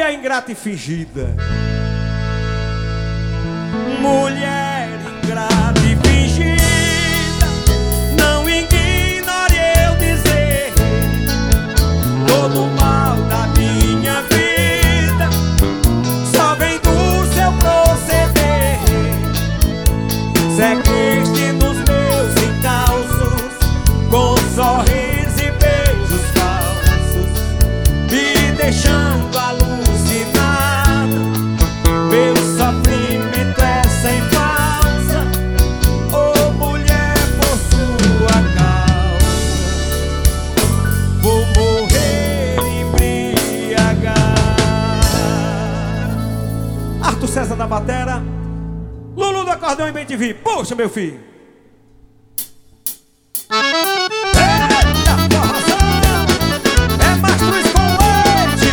mulher ingrata e fingida. Mulher ingrata e fingida, não ignore eu dizer todo o mal da minha vida só vem do seu proceder. Sequeste nos meus encalços com sorrisos e beijos falsos, me deixando alucinada. Meu sofrimento é sem falsa, oh mulher, por sua causa vou morrer embriagado. Arthur César da batera, Lulu do acordeão e bem te vi. Puxa, meu filho. Eita, forrozão, é mastruz com leite.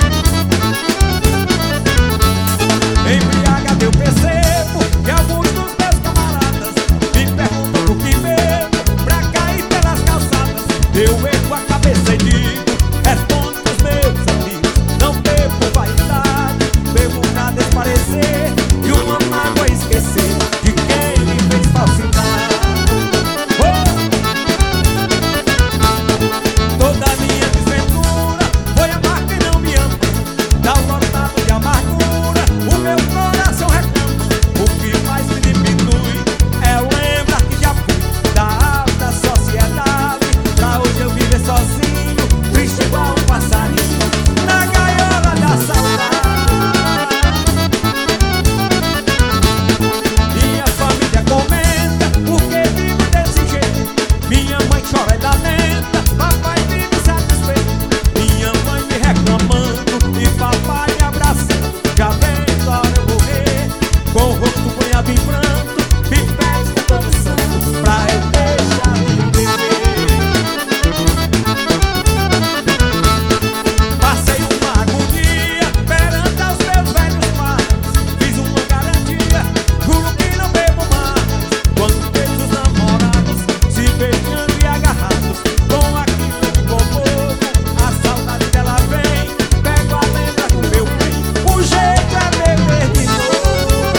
Embriagado eu percebo que alguns dos meus camaradas me perguntam por que mesmo pra cair pelas calçadas. Eu ergo a cabeça e digo, respondo pros meus amigos, não bebo vaidade, bebo pra desparecer e uma mágoa esquecer de quem me fez falsidade. Toda a minha desventura foi amar quem não me ama, dá um notado de amargura, o meu coração reclama. O que mais me diminui é lembrar que já fui da alta sociedade, pra hoje eu viver sozinho, triste igual um passarinho na gaiola da saudade. Minha família comenta por que vivo desse jeito, minha mãe chora e lamenta, papai vive satisfeito, minha mãe me reclamando e papai me abraçando. Já vendo a hora eu morrer, com o rosto banhado em pranto, me pede todo santo pra eu deixar de beber. Passei uma agonia perante aos meus velhos pais, fiz uma garantia, juro que não bebo mais. Quando vejo os namorados se beijando e agarrados com aquilo que comou, a saudade dela vem, pego a lembra do meu bem, o jeito é beber de novo.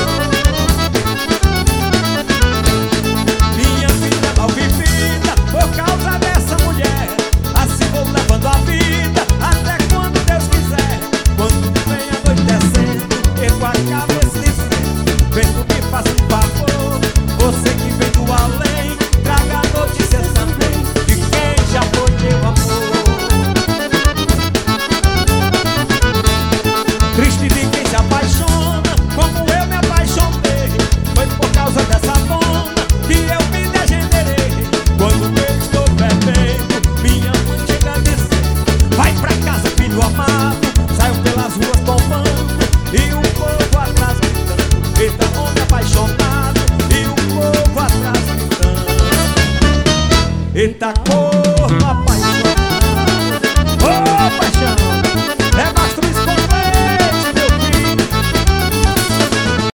Minha vida mal vivida por causa dessa mulher, assim vou levando a vida até quando Deus quiser. Quando vem anoitecendo, ergo a cabeça de frente, vendo que faça um favor, você que vem do além, traga notícias também de quem já foi meu amor. Triste de quem se apaixona, como eu me apaixonei, foi por causa dessa bomba que eu me degenerei. Quando eu estou bebendo, minha mãe chega a dizer, vai pra casa filho amado, saiu pelas ruas bombando e o povo atrás gritando, eita homem apaixonado, e o povo atrás gritando, eita corpo apaixonado.